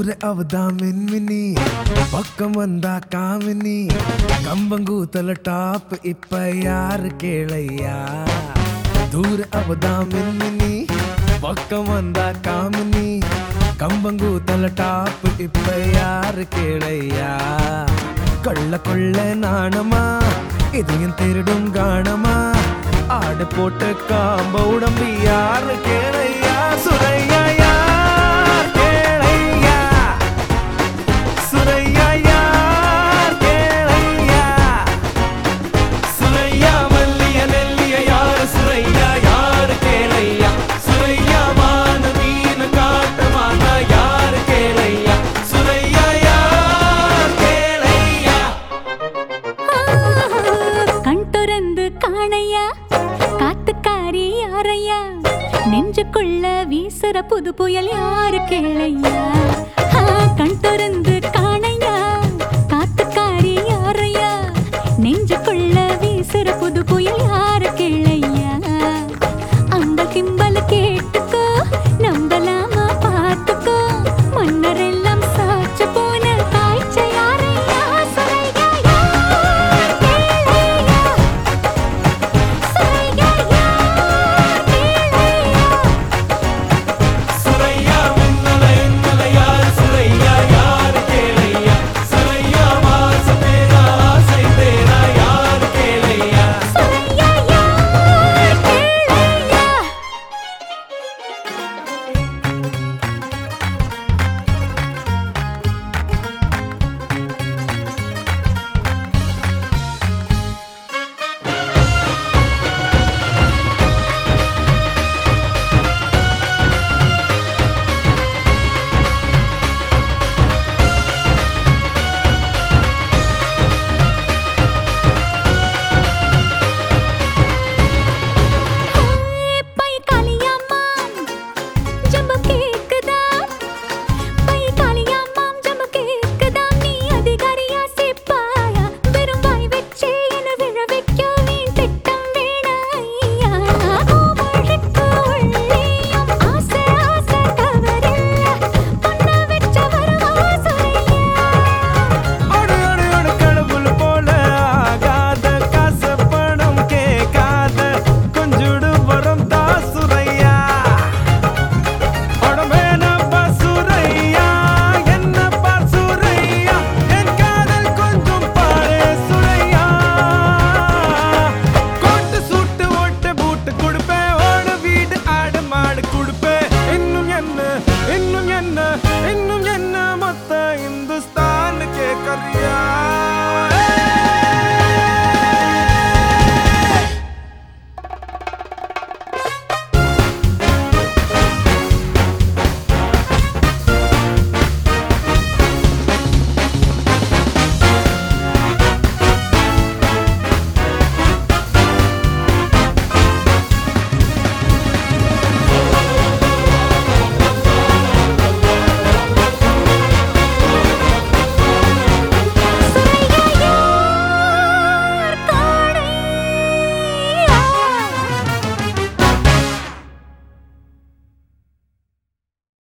தூர அவதா மின்மினி பக்கம் வந்தா காமினி கம்பங்கூத்தல டாப் இப்ப யாரு கேளையா தூர அவதா மின்மினி பக்கம் வந்தா காமினி கம்பங்கூத்தல டாப் இப்ப யாரு கேளையா கள்ள கொள்ள நாணமா இதையும் திருடும் காணமா ஆடு போட்டு காம்ப உடம்பு யாரு கேளையா சுரையா யார் கேளையா சுரையா யார் கேளையா சுரையா மல்லிய நெல்லிய யாரு சுரையா யாரு கேளையா சுரையா மான மீன் காட்டுமான யாரு கேளையா சுரையா யார் கேளையா கண் துறந்து காணையா காத்துக்காரி யாரையா நெஞ்சுக்குள்ள வீசுற புது புயல் யாரு கேளையா